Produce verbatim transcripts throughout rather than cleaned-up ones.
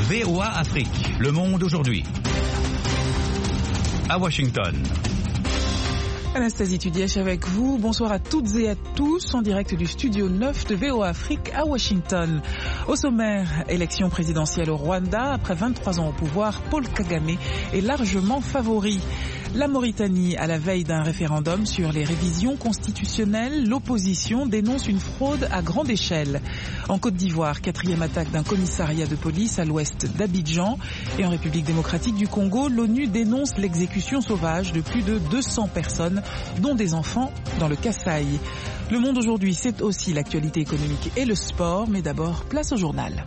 V O A Afrique, Le Monde aujourd'hui. À Washington. Anastasie Tudièche avec vous. Bonsoir à toutes et à tous en direct du studio neuf de V O A Afrique à Washington. Au sommaire, élection présidentielle au Rwanda. Après vingt-trois ans au pouvoir, Paul Kagame est largement favori. La Mauritanie, à la veille d'un référendum sur les révisions constitutionnelles, l'opposition dénonce une fraude à grande échelle. En Côte d'Ivoire, quatrième attaque d'un commissariat de police à l'ouest d'Abidjan. Et en République démocratique du Congo, l'ONU dénonce l'exécution sauvage de plus de deux cents personnes, dont des enfants, dans le Kasaï. Le Monde aujourd'hui, c'est aussi l'actualité économique et le sport, mais d'abord, place au journal.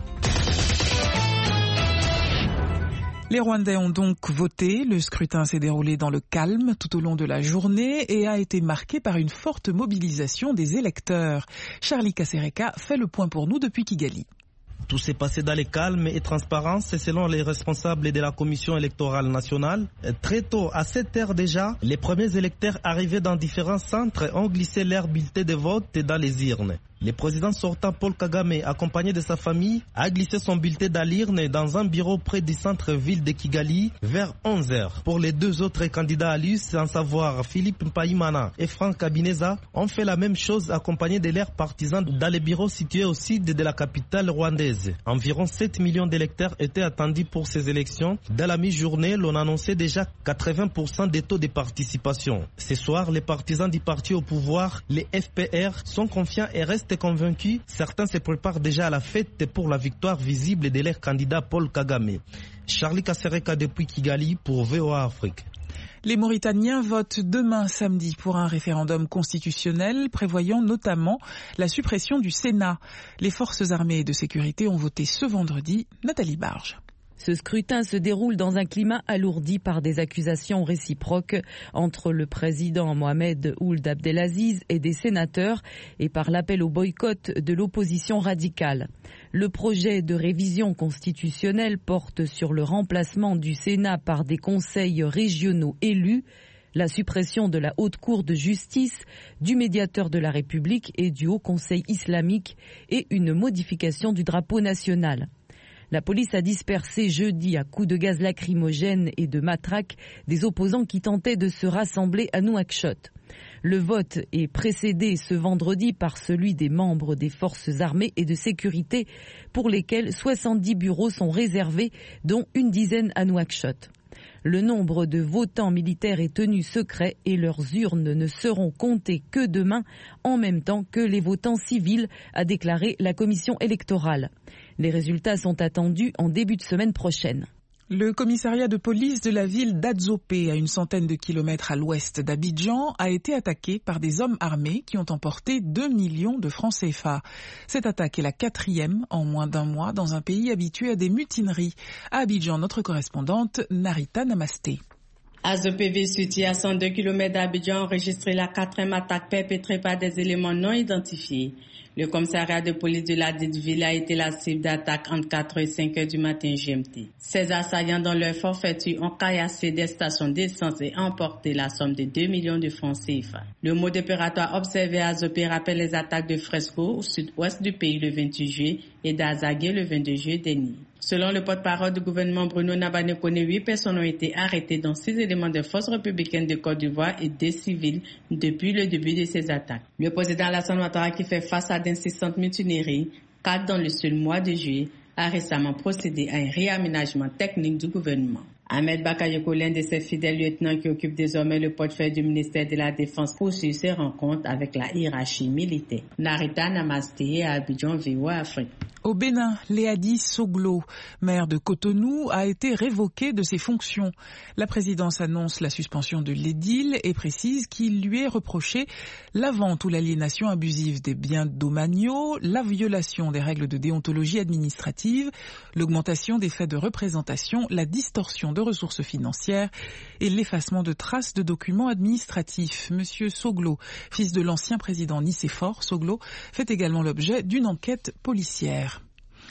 Les Rwandais ont donc voté. Le scrutin s'est déroulé dans le calme tout au long de la journée et a été marqué par une forte mobilisation des électeurs. Charlie Kasereka fait le point pour nous depuis Kigali. Tout s'est passé dans le calme et transparence, selon les responsables de la Commission électorale nationale. Très tôt, à sept heures déjà, les premiers électeurs arrivés dans différents centres ont glissé leurs bulletins de vote dans les urnes. Le président sortant Paul Kagame, accompagné de sa famille, a glissé son bulletin dans l'urne dans un bureau près du centre-ville de Kigali vers onze heures. Pour les deux autres candidats à l'U S, à savoir Philippe Mpayimana et Franck Kabineza, ont fait la même chose accompagnés de leurs partisans dans les bureaux situés au sud de la capitale rwandaise. Environ sept millions d'électeurs étaient attendus pour ces élections. Dans la mi-journée, l'on annonçait déjà quatre-vingts pour cent des taux de participation. Ce soir, les partisans du parti au pouvoir, les F P R, sont confiants et restent convaincus. Certains se préparent déjà à la fête pour la victoire visible de leur candidat Paul Kagame. Charlie Kasereka depuis Kigali pour V O A Afrique. Les Mauritaniens votent demain samedi pour un référendum constitutionnel prévoyant notamment la suppression du Sénat. Les forces armées et de sécurité ont voté ce vendredi. Nathalie Barge. Ce scrutin se déroule dans un climat alourdi par des accusations réciproques entre le président Mohamed Ould Abdelaziz et des sénateurs et par l'appel au boycott de l'opposition radicale. Le projet de révision constitutionnelle porte sur le remplacement du Sénat par des conseils régionaux élus, la suppression de la Haute Cour de justice, du médiateur de la République et du Haut Conseil islamique et une modification du drapeau national. La police a dispersé jeudi à coups de gaz lacrymogène et de matraques des opposants qui tentaient de se rassembler à Nouakchott. Le vote est précédé ce vendredi par celui des membres des forces armées et de sécurité pour lesquels soixante-dix bureaux sont réservés, dont une dizaine à Nouakchott. Le nombre de votants militaires est tenu secret et leurs urnes ne seront comptées que demain, en même temps que les votants civils, a déclaré la commission électorale. Les résultats sont attendus en début de semaine prochaine. Le commissariat de police de la ville d'Adzopé, à une centaine de kilomètres à l'ouest d'Abidjan, a été attaqué par des hommes armés qui ont emporté deux millions de francs C F A. Cette attaque est la quatrième en moins d'un mois dans un pays habitué à des mutineries. À Abidjan, notre correspondante Narita Namasté. Adzopé, ville située à cent deux kilomètres d'Abidjan, a enregistré la quatrième attaque perpétrée par des éléments non identifiés. Le commissariat de police de la dite ville a été la cible d'attaques entre quatre et cinq heures du matin G M T. Ces assaillants, dans leur forfaiture, ont caillassé des stations d'essence et emporté la somme de deux millions de francs C F A. Le mode opératoire observé à Adzopé rappelle les attaques de Fresco au sud-ouest du pays le vingt-huit juillet et d'Azagué le vingt-deux juillet dernier. Selon le porte-parole du gouvernement Bruno Nabanekone, huit personnes ont été arrêtées, dont six éléments de forces républicaines de Côte d'Ivoire et des civils depuis le début de ces attaques. Le président Alassane Ouattara, qui fait face à d'insistantes mutineries, quatre dans le seul mois de juillet, a récemment procédé à un réaménagement technique du gouvernement. Ahmed Bakayoko, l'un de ses fidèles lieutenants qui occupe désormais le portefeuille du ministère de la Défense, poursuit ses rencontres avec la hiérarchie militaire. Narita Namasté à Abidjan, V O A Afrique. Au Bénin, Léadi Soglo, maire de Cotonou, a été révoqué de ses fonctions. La présidence annonce la suspension de l'édile et précise qu'il lui est reproché la vente ou l'aliénation abusive des biens domaniaux, la violation des règles de déontologie administrative, l'augmentation des frais de représentation, la distorsion de ressources financières et l'effacement de traces de documents administratifs. Monsieur Soglo, fils de l'ancien président Nicéphore Soglo, fait également l'objet d'une enquête policière.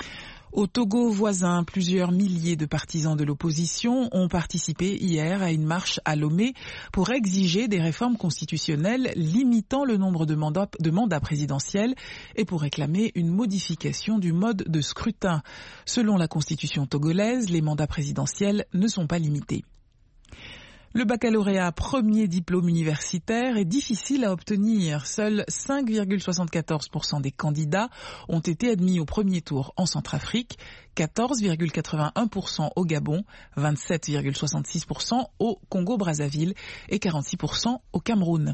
Au Togo voisin, plusieurs milliers de partisans de l'opposition ont participé hier à une marche à Lomé pour exiger des réformes constitutionnelles limitant le nombre de mandats, de mandats présidentiels et pour réclamer une modification du mode de scrutin. Selon la constitution togolaise, les mandats présidentiels ne sont pas limités. Le baccalauréat, premier diplôme universitaire, est difficile à obtenir. Seuls cinq virgule soixante-quatorze pour cent des candidats ont été admis au premier tour en Centrafrique, quatorze virgule quatre-vingt-un pour cent au Gabon, vingt-sept virgule soixante-six pour cent au Congo-Brazzaville et quarante-six pour cent au Cameroun.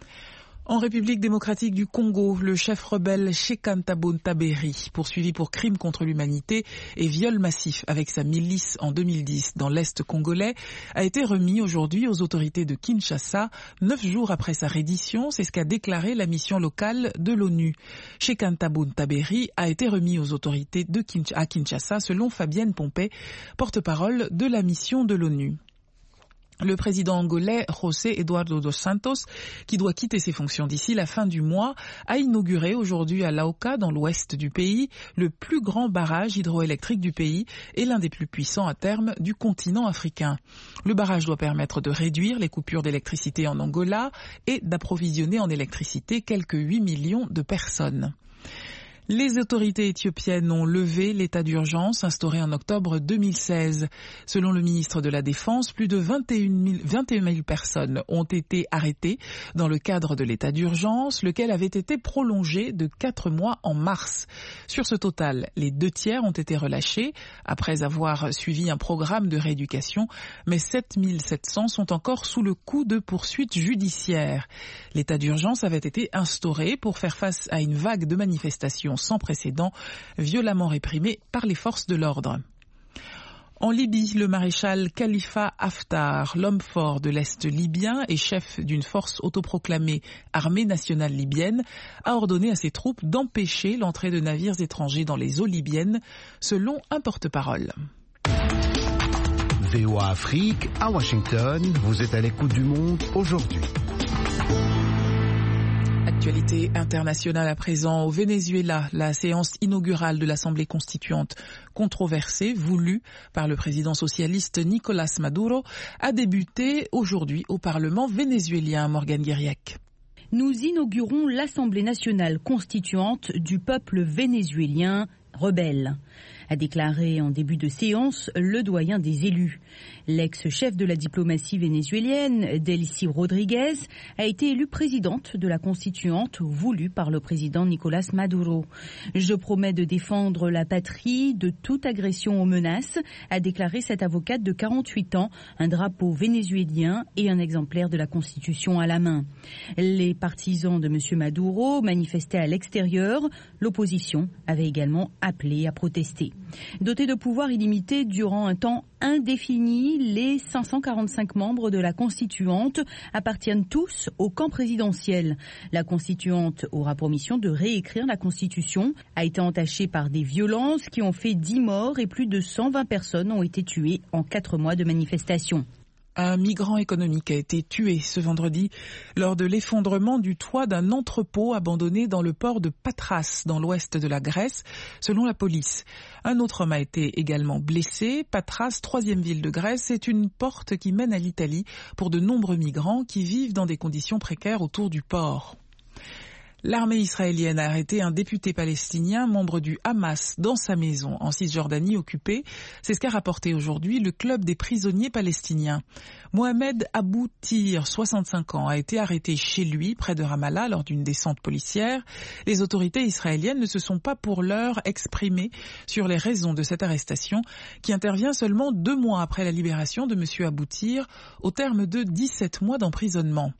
En République démocratique du Congo, le chef rebelle Shekan Thabo Ntaberi, poursuivi pour crimes contre l'humanité et viol massif avec sa milice en deux mille dix dans l'Est congolais, a été remis aujourd'hui aux autorités de Kinshasa, neuf jours après sa reddition. C'est ce qu'a déclaré la mission locale de l'ONU. Shekan Thabo Ntaberi a été remis aux autorités de Kinsh- à Kinshasa, selon Fabienne Pompey, porte-parole de la mission de l'ONU. Le président angolais José Eduardo dos Santos, qui doit quitter ses fonctions d'ici la fin du mois, a inauguré aujourd'hui à Laoka, dans l'ouest du pays, le plus grand barrage hydroélectrique du pays et l'un des plus puissants à terme du continent africain. Le barrage doit permettre de réduire les coupures d'électricité en Angola et d'approvisionner en électricité quelques huit millions de personnes. Les autorités éthiopiennes ont levé l'état d'urgence instauré en octobre deux mille seize. Selon le ministre de la Défense, plus de vingt et un mille personnes ont été arrêtées dans le cadre de l'état d'urgence, lequel avait été prolongé de quatre mois en mars. Sur ce total, les deux tiers ont été relâchés après avoir suivi un programme de rééducation, mais sept mille sept cents sont encore sous le coup de poursuites judiciaires. L'état d'urgence avait été instauré pour faire face à une vague de manifestations sans précédent, violemment réprimée par les forces de l'ordre. En Libye, le maréchal Khalifa Haftar, l'homme fort de l'Est libyen et chef d'une force autoproclamée Armée nationale libyenne, a ordonné à ses troupes d'empêcher l'entrée de navires étrangers dans les eaux libyennes, selon un porte-parole. V O A Afrique, à Washington, vous êtes à l'écoute du monde aujourd'hui. Actualité internationale à présent au Venezuela, la séance inaugurale de l'Assemblée constituante controversée, voulue par le président socialiste Nicolás Maduro, a débuté aujourd'hui au Parlement vénézuélien. Morgane Guiriac. Nous inaugurons l'Assemblée nationale constituante du peuple vénézuélien rebelle, a déclaré en début de séance le doyen des élus. L'ex-chef de la diplomatie vénézuélienne, Delcy Rodriguez, a été élue présidente de la constituante voulue par le président Nicolás Maduro. Je promets de défendre la patrie de toute agression aux menaces, a déclaré cette avocate de quarante-huit ans, un drapeau vénézuélien et un exemplaire de la Constitution à la main. Les partisans de M. Maduro manifestaient à l'extérieur. L'opposition avait également appelé à protester. Dotés de pouvoirs illimités durant un temps indéfini, les cinq cent quarante-cinq membres de la Constituante appartiennent tous au camp présidentiel. La Constituante aura pour mission de réécrire la Constitution, a été entachée par des violences qui ont fait dix morts et plus de cent vingt personnes ont été tuées en quatre mois de manifestations. Un migrant économique a été tué ce vendredi lors de l'effondrement du toit d'un entrepôt abandonné dans le port de Patras, dans l'ouest de la Grèce, selon la police. Un autre homme a été également blessé. Patras, troisième ville de Grèce, est une porte qui mène à l'Italie pour de nombreux migrants qui vivent dans des conditions précaires autour du port. L'armée israélienne a arrêté un député palestinien, membre du Hamas, dans sa maison en Cisjordanie occupée. C'est ce qu'a rapporté aujourd'hui le club des prisonniers palestiniens. Mohamed Abou Tir, soixante-cinq ans, a été arrêté chez lui, près de Ramallah, lors d'une descente policière. Les autorités israéliennes ne se sont pas pour l'heure exprimées sur les raisons de cette arrestation, qui intervient seulement deux mois après la libération de M. Abou Tir, au terme de dix-sept mois d'emprisonnement.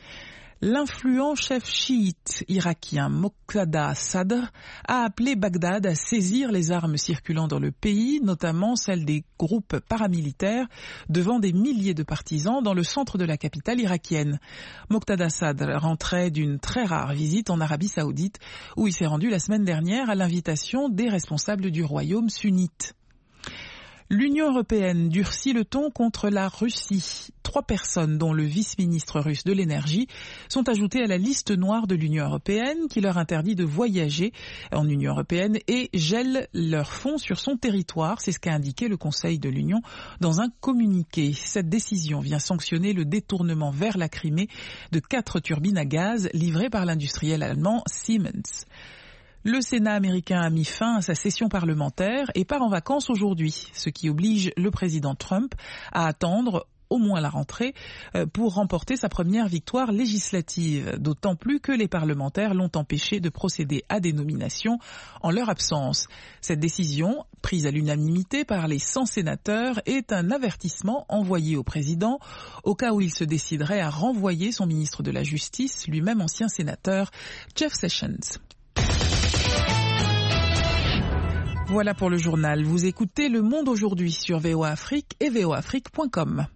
L'influent chef chiite irakien Moqtada Sadr a appelé Bagdad à saisir les armes circulant dans le pays, notamment celles des groupes paramilitaires, devant des milliers de partisans dans le centre de la capitale irakienne. Moqtada Sadr rentrait d'une très rare visite en Arabie Saoudite, où il s'est rendu la semaine dernière à l'invitation des responsables du royaume sunnite. L'Union européenne durcit le ton contre la Russie. Trois personnes, dont le vice-ministre russe de l'énergie, sont ajoutées à la liste noire de l'Union européenne qui leur interdit de voyager en Union européenne et gèle leurs fonds sur son territoire. C'est ce qu'a indiqué le Conseil de l'Union dans un communiqué. Cette décision vient sanctionner le détournement vers la Crimée de quatre turbines à gaz livrées par l'industriel allemand Siemens. Le Sénat américain a mis fin à sa session parlementaire et part en vacances aujourd'hui, ce qui oblige le président Trump à attendre au moins la rentrée pour remporter sa première victoire législative, d'autant plus que les parlementaires l'ont empêché de procéder à des nominations en leur absence. Cette décision, prise à l'unanimité par les cent sénateurs, est un avertissement envoyé au président au cas où il se déciderait à renvoyer son ministre de la Justice, lui-même ancien sénateur, Jeff Sessions. Voilà pour le journal. Vous écoutez Le Monde aujourd'hui sur V O A Afrique et v o afrique point com.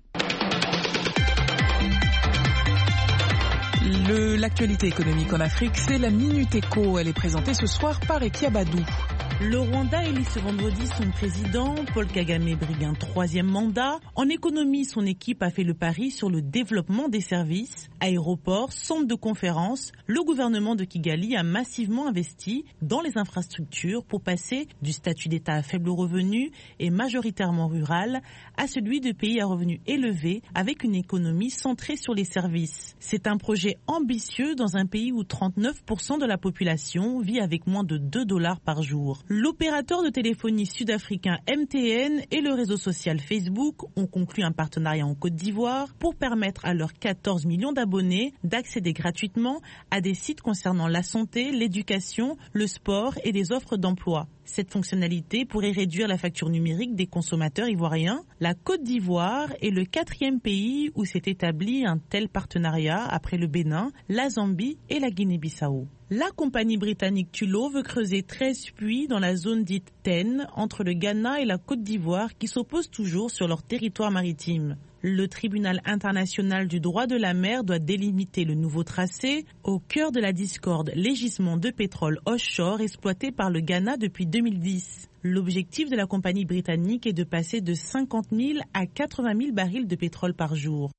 Le, l'actualité économique en Afrique, c'est la Minute Éco. Elle est présentée ce soir par Ekia Badou. Le Rwanda élit ce vendredi son président. Paul Kagame brigue un troisième mandat. En économie, son équipe a fait le pari sur le développement des services. Aéroports, centres de conférences, le gouvernement de Kigali a massivement investi dans les infrastructures pour passer du statut d'État à faible revenu et majoritairement rural à celui de pays à revenus élevés avec une économie centrée sur les services. C'est un projet ambitieux dans un pays où trente-neuf pour cent de la population vit avec moins de deux dollars par jour. L'opérateur de téléphonie sud-africain M T N et le réseau social Facebook ont conclu un partenariat en Côte d'Ivoire pour permettre à leurs quatorze millions d'abonnés d'accéder gratuitement à des sites concernant la santé, l'éducation, le sport et des offres d'emploi. Cette fonctionnalité pourrait réduire la facture numérique des consommateurs ivoiriens. La Côte d'Ivoire est le quatrième pays où s'est établi un tel partenariat après le Bénin, la Zambie et la Guinée-Bissau. La compagnie britannique Tullow veut creuser treize puits dans la zone dite T E N entre le Ghana et la Côte d'Ivoire qui s'opposent toujours sur leur territoire maritime. Le tribunal international du droit de la mer doit délimiter le nouveau tracé au cœur de la discorde légisement de pétrole offshore exploité par le Ghana depuis deux mille dix. L'objectif de la compagnie britannique est de passer de cinquante mille à quatre-vingt mille barils de pétrole par jour.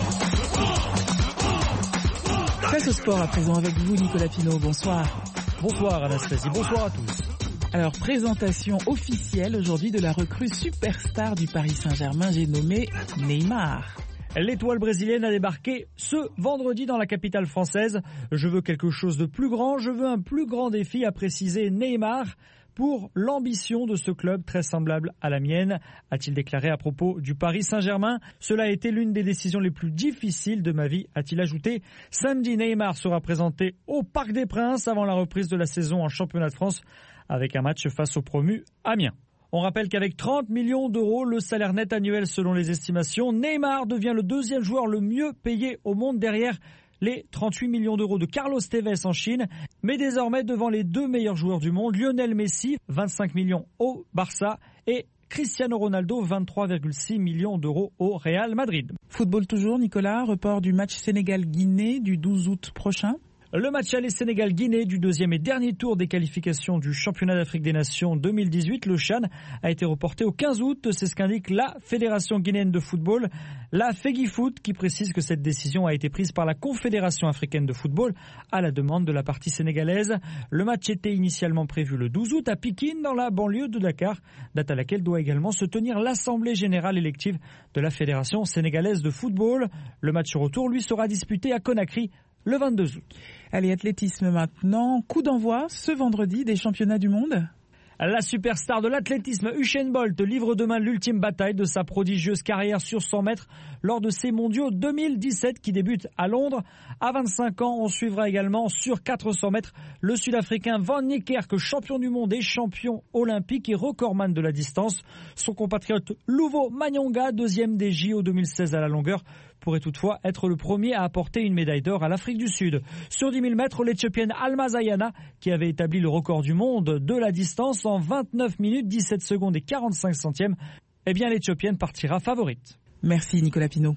Place au sport à présent avec vous, Nicolas Pinault. Bonsoir. Bonsoir Anastasie, bonsoir à tous. Alors, présentation officielle aujourd'hui de la recrue superstar du Paris Saint-Germain, j'ai nommé Neymar. L'étoile brésilienne a débarqué ce vendredi dans la capitale française. Je veux quelque chose de plus grand, je veux un plus grand défi, a précisé Neymar, pour l'ambition de ce club très semblable à la mienne, a-t-il déclaré à propos du Paris Saint-Germain. Cela a été l'une des décisions les plus difficiles de ma vie, a-t-il ajouté. Samedi, Neymar sera présenté au Parc des Princes avant la reprise de la saison en championnat de France avec un match face au promu Amiens. On rappelle qu'avec trente millions d'euros, le salaire net annuel selon les estimations, Neymar devient le deuxième joueur le mieux payé au monde derrière les trente-huit millions d'euros de Carlos Tevez en Chine, mais désormais devant les deux meilleurs joueurs du monde, Lionel Messi, vingt-cinq millions au Barça, et Cristiano Ronaldo, vingt-trois virgule six millions d'euros au Real Madrid. Football toujours, Nicolas, report du match Sénégal-Guinée du douze août prochain. Le match aller Sénégal-Guinée du deuxième et dernier tour des qualifications du championnat d'Afrique des Nations deux mille dix-huit, le CHAN, a été reporté au quinze août. C'est ce qu'indique la Fédération guinéenne de football, la FEGIFOOT, qui précise que cette décision a été prise par la Confédération africaine de football à la demande de la partie sénégalaise. Le match était initialement prévu le douze août à Pikine, dans la banlieue de Dakar, date à laquelle doit également se tenir l'Assemblée générale élective de la Fédération sénégalaise de football. Le match retour, lui, sera disputé à Conakry le vingt-deux août. Allez, athlétisme maintenant. Coup d'envoi ce vendredi des championnats du monde. La superstar de l'athlétisme Usain Bolt livre demain l'ultime bataille de sa prodigieuse carrière sur cent mètres lors de ces mondiaux deux mille dix-sept qui débutent à Londres. À vingt-cinq ans, on suivra également sur quatre cents mètres le Sud-Africain Van Niekerk, champion du monde et champion olympique et recordman de la distance. Son compatriote Luvo Manyonga, deuxième des J O deux mille seize à la longueur, pourrait toutefois être le premier à apporter une médaille d'or à l'Afrique du Sud. Sur dix mille mètres, l'Éthiopienne Almaz Ayana, qui avait établi le record du monde de la distance en vingt-neuf minutes, dix-sept secondes et quarante-cinq centièmes, eh bien l'Éthiopienne partira favorite. Merci Nicolas Pinault.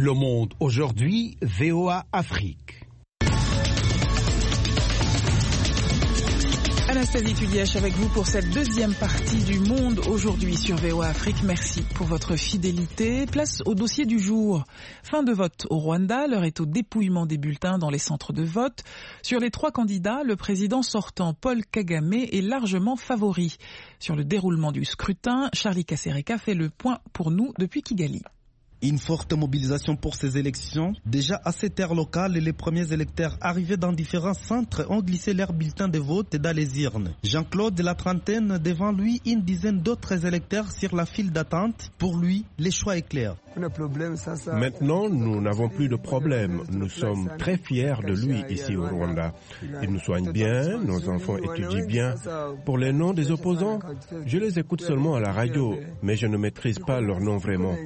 Le Monde aujourd'hui, V O A Afrique. Anastasie Tudièche avec vous pour cette deuxième partie du Monde aujourd'hui sur V O A Afrique. Merci pour votre fidélité. Place au dossier du jour. Fin de vote au Rwanda. L'heure est au dépouillement des bulletins dans les centres de vote. Sur les trois candidats, le président sortant Paul Kagame est largement favori. Sur le déroulement du scrutin, Charlie Kasereka fait le point pour nous depuis Kigali. Une forte mobilisation pour ces élections. Déjà à cette heure locale, les premiers électeurs arrivés dans différents centres ont glissé leurs bulletins de vote dans les urnes. Jean-Claude, la trentaine, devant lui, une dizaine d'autres électeurs sur la file d'attente. Pour lui, le choix est clair. Maintenant, nous n'avons plus de problème. Nous sommes très fiers de lui ici au Rwanda. Il nous soigne bien, nos enfants étudient bien. Pour les noms des opposants, je les écoute seulement à la radio, mais je ne maîtrise pas leur nom vraiment.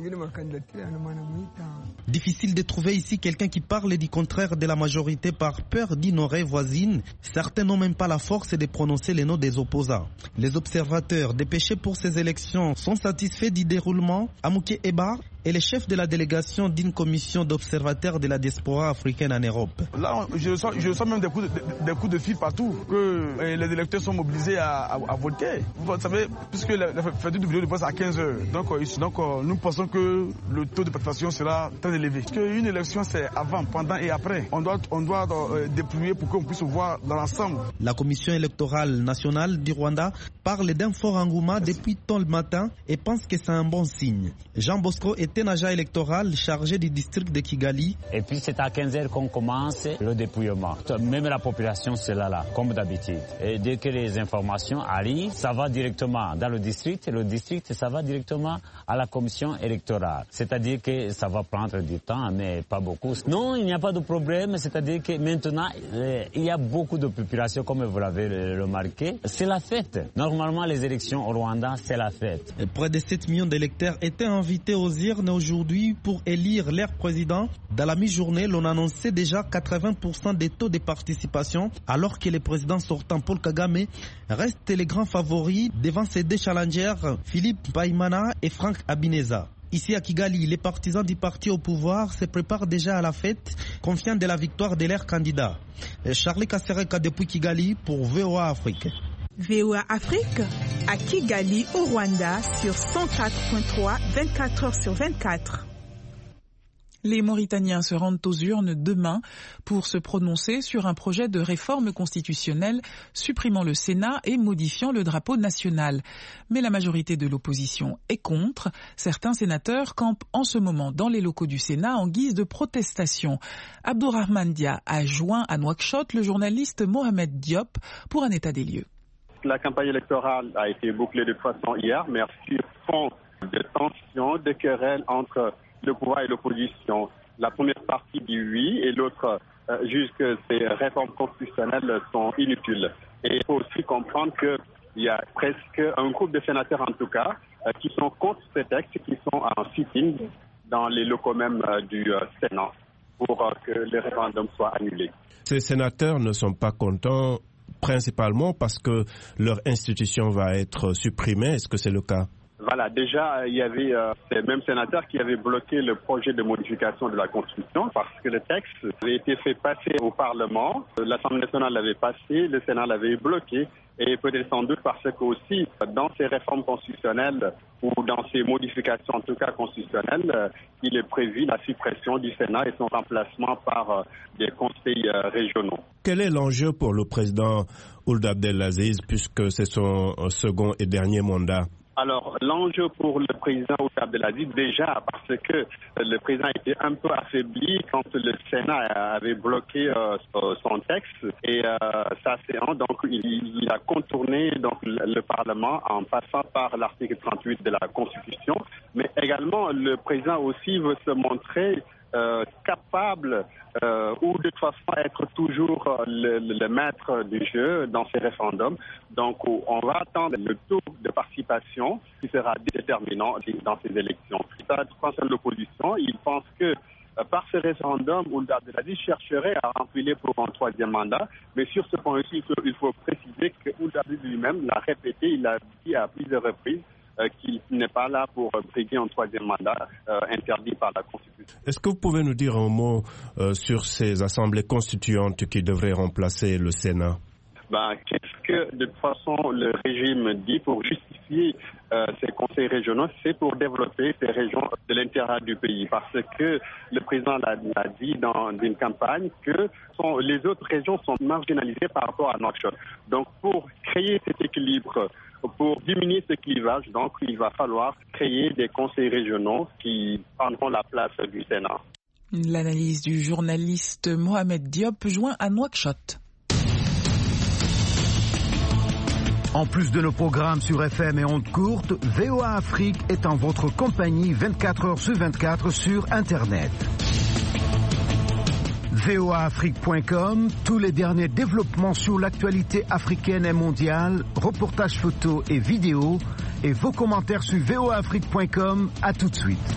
Difficile de trouver ici quelqu'un qui parle du contraire de la majorité par peur d'ignorer voisine. Certains n'ont même pas la force de prononcer les noms des opposants. Les observateurs dépêchés pour ces élections sont satisfaits du déroulement. Amouké Ebar est le chef de la délégation d'une commission d'observateurs de la diaspora africaine en Europe. Là, je sens, je sens même des coups, de, des coups de fil partout, que les électeurs sont mobilisés à, à, à voter. Vous savez, puisque la, la fête du vidéo de presse à quinze heures, donc, donc nous pensons que le taux de participation sera très élevé. Parce qu'une élection, c'est avant, pendant et après. On doit, on doit euh, déployer pour qu'on puisse voir dans l'ensemble. La commission électorale nationale du Rwanda parle d'un fort engouement depuis tôt le matin et pense que c'est un bon signe. Jean Bosco était un agent électoral chargé du district de Kigali. Et puis c'est à quinze heures qu'on commence le dépouillement. Même la population, c'est là, là, comme d'habitude. Et dès que les informations arrivent, ça va directement dans le district. Et le district, ça va directement à la commission électorale. C'est-à-dire que ça va prendre du temps, mais pas beaucoup. Non, il n'y a pas de problème. C'est-à-dire que maintenant, il y a beaucoup de population, comme vous l'avez remarqué. C'est la fête. Normalement, les élections au Rwanda, c'est la fête. Et près de sept millions d'électeurs étaient invités aux urnes aujourd'hui pour élire leur président. Dans la mi-journée, l'on annonçait déjà quatre-vingts pour cent des taux de participation, alors que le président sortant Paul Kagame reste les grands favoris devant ses deux challengers, Philippe Baimana et Frank Habineza. Ici à Kigali, les partisans du parti au pouvoir se préparent déjà à la fête, confiants de la victoire de leurs candidats. Charlie Kasereka depuis Kigali pour V O A Afrique. V O A Afrique à Kigali au Rwanda sur cent quatre point trois, vingt-quatre heures sur vingt-quatre. Les Mauritaniens se rendent aux urnes demain pour se prononcer sur un projet de réforme constitutionnelle supprimant le Sénat et modifiant le drapeau national. Mais la majorité de l'opposition est contre. Certains sénateurs campent en ce moment dans les locaux du Sénat en guise de protestation. Abdourahmane Dia a joint à Nouakchott le journaliste Mohamed Diop pour un état des lieux. La campagne électorale a été bouclée de toute façon hier, mais sur fond de tensions, de querelles entre le pouvoir et l'opposition. La première partie dit oui et l'autre euh, juge que ces réformes constitutionnelles sont inutiles. Et il faut aussi comprendre qu'il y a presque un groupe de sénateurs en tout cas euh, qui sont contre ces textes, qui sont en sitting dans les locaux même euh, du euh, Sénat pour euh, que le référendum soit annulé. Ces sénateurs ne sont pas contents principalement parce que leur institution va être supprimée. Est-ce que c'est le cas ? Voilà, déjà, il y avait euh, ces mêmes sénateurs qui avaient bloqué le projet de modification de la Constitution parce que le texte avait été fait passer au Parlement. L'Assemblée nationale l'avait passé, le Sénat l'avait bloqué. Et peut-être sans doute parce que aussi, dans ces réformes constitutionnelles ou dans ces modifications, en tout cas constitutionnelles, euh, il est prévu la suppression du Sénat et son remplacement par euh, des conseils euh, régionaux. Quel est l'enjeu pour le président Ould Abdelaziz puisque c'est son second et dernier mandat ? Alors, l'enjeu pour le président Ould Abdelaziz, déjà, parce que le président était un peu affaibli quand le Sénat avait bloqué euh, son texte et euh, sa séance, donc il, il a contourné donc, le, le Parlement en passant par l'article trente-huit de la Constitution, mais également le président aussi veut se montrer Euh, capable euh, ou de toute façon être toujours euh, le, le maître du jeu dans ces référendums. Donc on va attendre le taux de participation qui sera déterminant dans ces élections. Ça concerne l'opposition, il pense que euh, par ce référendum, Ould Abdelaziz chercherait à remplir pour un troisième mandat, mais sur ce point aussi, il faut, il faut préciser que Ould Abdelaziz lui-même l'a répété, il l'a dit à plusieurs reprises, euh, qu'il n'est pas là pour briguer un troisième mandat euh, interdit par la Constitution. Est-ce que vous pouvez nous dire un mot euh, sur ces assemblées constituantes qui devraient remplacer le Sénat? Ben, qu'est-ce que de toute façon le régime dit pour justifier euh, ces conseils régionaux? C'est pour développer ces régions de l'intérieur du pays, parce que le président l'a, l'a dit dans une campagne que sont, les autres régions sont marginalisées par rapport à Nouakchott. Donc pour créer cet équilibre, pour diminuer ce clivage, donc il va falloir créer des conseils régionaux qui prendront la place du Sénat. L'analyse du journaliste Mohamed Diop, joint à Nouakchott. En plus de nos programmes sur F M et ondes courtes, V O A Afrique est en votre compagnie vingt-quatre heures sur vingt-quatre sur Internet. V O A Afrique point com, tous les derniers développements sur l'actualité africaine et mondiale, reportages photos et vidéos, et vos commentaires sur V O A Afrique point com. À tout de suite.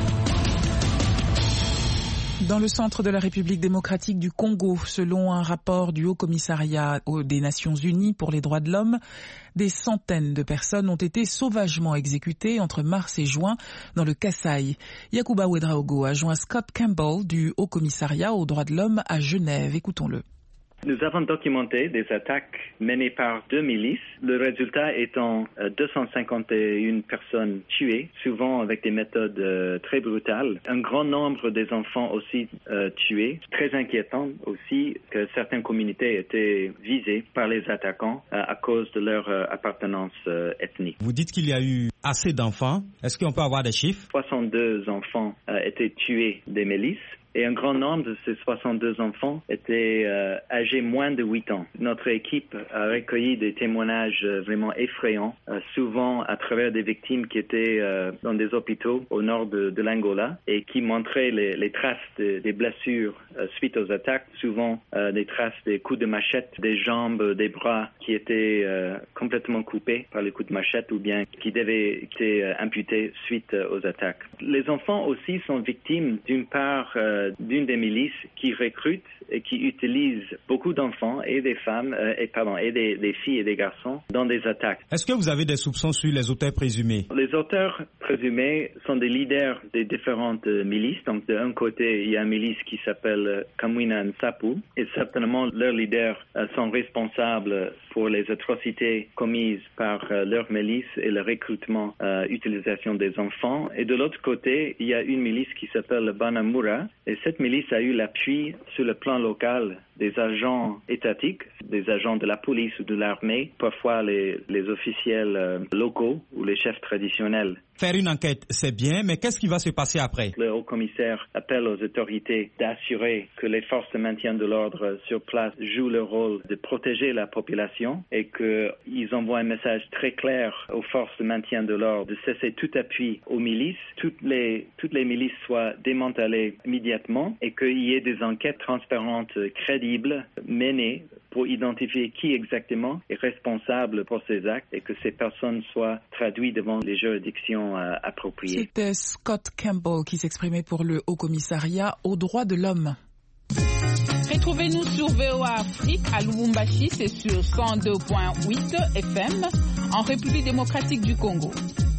Dans le centre de la République démocratique du Congo, selon un rapport du Haut Commissariat des Nations Unies pour les droits de l'homme, des centaines de personnes ont été sauvagement exécutées entre mars et juin dans le Kasaï. Yacouba Ouedraogo a joint Scott Campbell du Haut Commissariat aux droits de l'homme à Genève. Écoutons-le. Nous avons documenté des attaques menées par deux milices, le résultat étant deux cent cinquante et une personnes tuées, souvent avec des méthodes euh, très brutales. Un grand nombre des enfants aussi euh, tués. Très inquiétant aussi que certaines communautés étaient visées par les attaquants euh, à cause de leur euh, appartenance euh, ethnique. Vous dites qu'il y a eu assez d'enfants. Est-ce qu'on peut avoir des chiffres? soixante-deux enfants euh, étaient tués des milices. Et un grand nombre de ces soixante-deux enfants étaient euh, âgés moins de huit ans. Notre équipe a recueilli des témoignages euh, vraiment effrayants, euh, souvent à travers des victimes qui étaient euh, dans des hôpitaux au nord de, de l'Angola et qui montraient les, les traces de, des blessures euh, suite aux attaques, souvent euh, des traces des coups de machette, des jambes, des bras qui étaient euh, complètement coupés par les coups de machette ou bien qui devaient être euh, amputés suite euh, aux attaques. Les enfants aussi sont victimes d'une part euh, d'une des milices qui recrute et qui utilise beaucoup d'enfants et des femmes, euh, et pardon, et des, des filles et des garçons dans des attaques. Est-ce que vous avez des soupçons sur les auteurs présumés? Les auteurs présumés sont des leaders des différentes euh, milices. Donc d'un côté, il y a une milice qui s'appelle euh, Kamwina Nsapu et certainement leurs leaders euh, sont responsables pour les atrocités commises par euh, leur milice et le recrutement, euh, utilisation des enfants. Et de l'autre côté, il y a une milice qui s'appelle Banamura. Et cette milice a eu l'appui sur le plan local des agents étatiques, des agents de la police ou de l'armée, parfois les, les officiels euh, locaux ou les chefs traditionnels. Faire une enquête, c'est bien, mais qu'est-ce qui va se passer après? Le haut-commissaire appelle aux autorités d'assurer que les forces de maintien de l'ordre sur place jouent le rôle de protéger la population et qu'ils envoient un message très clair aux forces de maintien de l'ordre de cesser tout appui aux milices, toutes les, toutes les milices soient démantelées immédiatement et qu'il y ait des enquêtes transparentes, crédibles, menées pour identifier qui exactement est responsable pour ces actes et que ces personnes soient traduites devant les juridictions euh, appropriées. C'était Scott Campbell qui s'exprimait pour le Haut Commissariat aux droits de l'homme. Retrouvez-nous sur V O A Afrique à Lubumbashi, c'est sur cent deux virgule huit F M en République démocratique du Congo.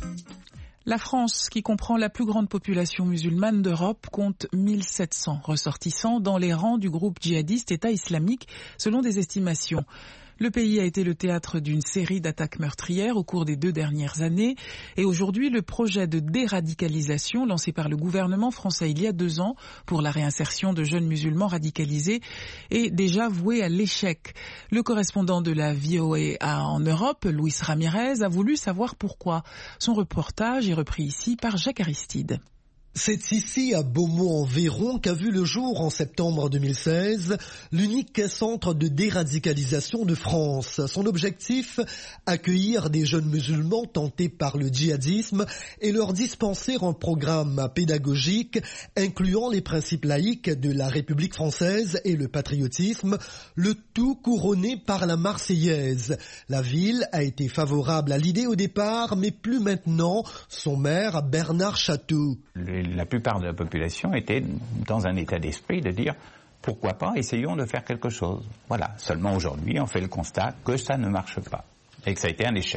La France, qui comprend la plus grande population musulmane d'Europe, compte mille sept cents ressortissants dans les rangs du groupe djihadiste État islamique, selon des estimations. Le pays a été le théâtre d'une série d'attaques meurtrières au cours des deux dernières années et aujourd'hui le projet de déradicalisation lancé par le gouvernement français il y a deux ans pour la réinsertion de jeunes musulmans radicalisés est déjà voué à l'échec. Le correspondant de la V O A en Europe, Luis Ramirez, a voulu savoir pourquoi. Son reportage est repris ici par Jacques Aristide. C'est ici, à Beaumont-en-Véron, qu'a vu le jour en septembre deux mille seize l'unique centre de déradicalisation de France. Son objectif, accueillir des jeunes musulmans tentés par le djihadisme et leur dispenser un programme pédagogique incluant les principes laïques de la République française et le patriotisme, le tout couronné par la Marseillaise. La ville a été favorable à l'idée au départ, mais plus maintenant, son maire Bernard Château. La plupart de la population était dans un état d'esprit de dire pourquoi pas, essayons de faire quelque chose. Voilà, seulement aujourd'hui on fait le constat que ça ne marche pas et que ça a été un échec.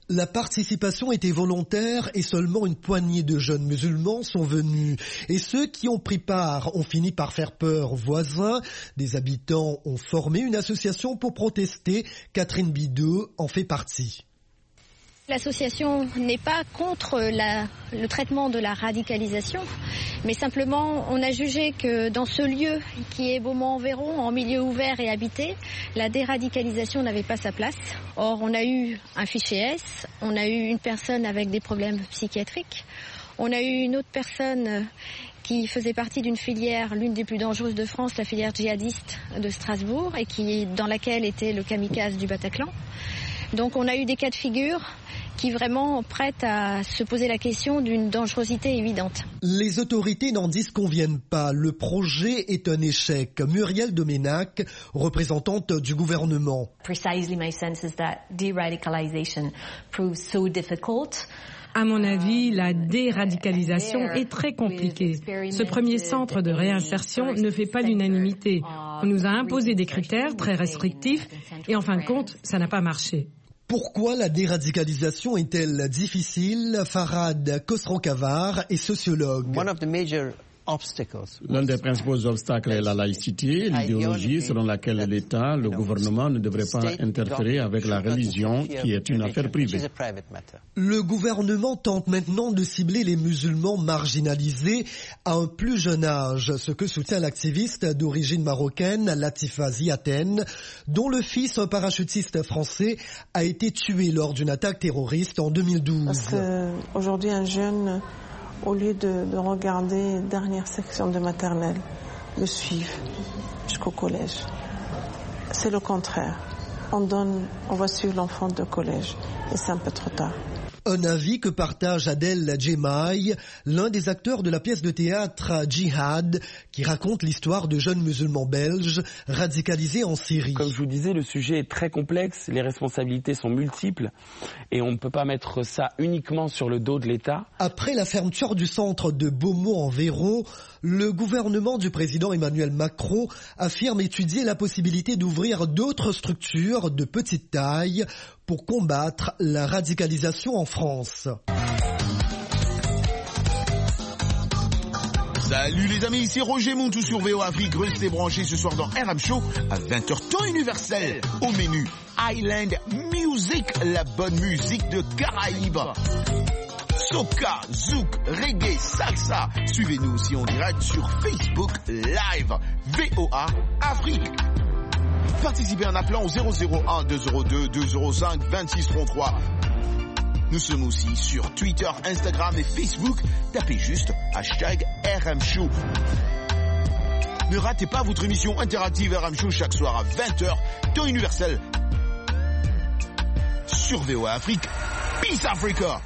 La participation était volontaire et seulement une poignée de jeunes musulmans sont venus. Et ceux qui ont pris part ont fini par faire peur aux voisins. Des habitants ont formé une association pour protester. Catherine Bidot en fait partie. L'association n'est pas contre la, le traitement de la radicalisation, mais simplement on a jugé que dans ce lieu qui est Beaumont-en-Véron, en milieu ouvert et habité, la déradicalisation n'avait pas sa place. Or on a eu un fichier S, on a eu une personne avec des problèmes psychiatriques, on a eu une autre personne qui faisait partie d'une filière, l'une des plus dangereuses de France, la filière djihadiste de Strasbourg, et qui, dans laquelle était le kamikaze du Bataclan. Donc on a eu des cas de figure qui vraiment prêtent à se poser la question d'une dangerosité évidente. Les autorités n'en disconviennent pas. Le projet est un échec. Muriel Doménac, représentante du gouvernement. Precisely my sense is that de-radicalization proves so difficult. À mon avis, la déradicalisation est très compliquée. Ce premier centre de réinsertion ne fait pas l'unanimité. On nous a imposé des critères très restrictifs et en fin de compte, ça n'a pas marché. Pourquoi la déradicalisation est-elle difficile? Farhad Khosrow-Kavar est sociologue. L'un des principaux obstacles est la laïcité, l'idéologie selon laquelle l'État, le gouvernement ne devrait pas interférer avec la religion qui est une affaire privée. Le gouvernement tente maintenant de cibler les musulmans marginalisés à un plus jeune âge, ce que soutient l'activiste d'origine marocaine Latifa Ziaten, dont le fils, un parachutiste français, a été tué lors d'une attaque terroriste en deux mille douze. Parce qu'aujourd'hui, un jeune, au lieu de, de regarder dernière section de maternelle, le suivre jusqu'au collège. C'est le contraire. On donne, on va suivre l'enfant de collège et c'est un peu trop tard. Un avis que partage Adel Djemaï, l'un des acteurs de la pièce de théâtre Djihad, qui raconte l'histoire de jeunes musulmans belges radicalisés en Syrie. Comme je vous disais, le sujet est très complexe, les responsabilités sont multiples et on ne peut pas mettre ça uniquement sur le dos de l'État. Après la fermeture du centre de Beaumont-en-Véron, le gouvernement du président Emmanuel Macron affirme étudier la possibilité d'ouvrir d'autres structures de petite taille pour combattre la radicalisation en France. Salut les amis, c'est Roger Montou sur V O Afrique. Restez branchés ce soir dans R M Show à vingt heures temps universel. Au menu, Island Music, la bonne musique de Caraïbes. Soca, zouk, reggae, salsa. Suivez-nous aussi en direct sur Facebook Live. V O A Afrique. Participez en appelant au zéro zéro un deux zéro deux deux zéro cinq vingt-six trente-trois. Nous sommes aussi sur Twitter, Instagram et Facebook. Tapez juste hashtag R M Show. Ne ratez pas votre émission interactive R M Show chaque soir à vingt heures, temps universel. Sur V O A Afrique. Peace Africa!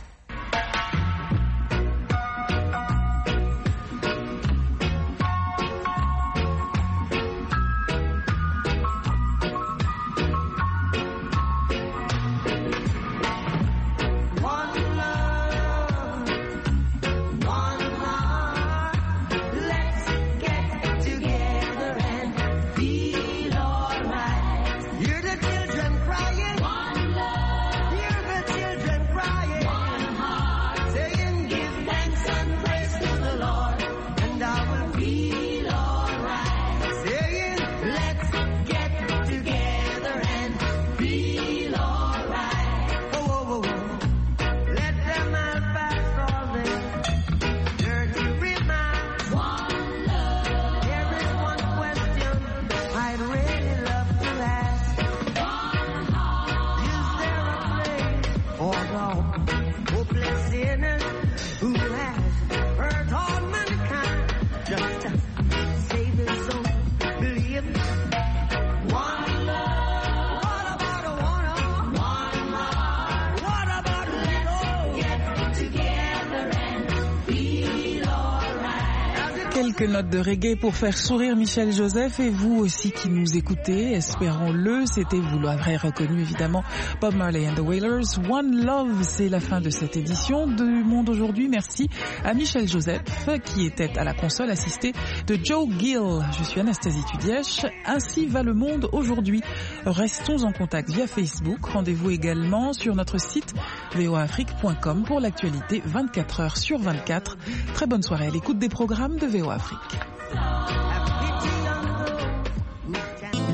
Quelques notes de reggae pour faire sourire Michel Joseph et vous aussi qui nous écoutez, espérons-le. C'était, vous l'aurez reconnu évidemment, Bob Marley and the Wailers. One Love, c'est la fin de cette édition du Monde Aujourd'hui. Merci à Michel Joseph qui était à la console assistée de Joe Gill. Je suis Anastasie Tudièche. Ainsi va le monde aujourd'hui. Restons en contact via Facebook. Rendez-vous également sur notre site v o a afrique point com pour l'actualité vingt-quatre heures sur vingt-quatre. Très bonne soirée à l'écoute des programmes de V O A Afrique.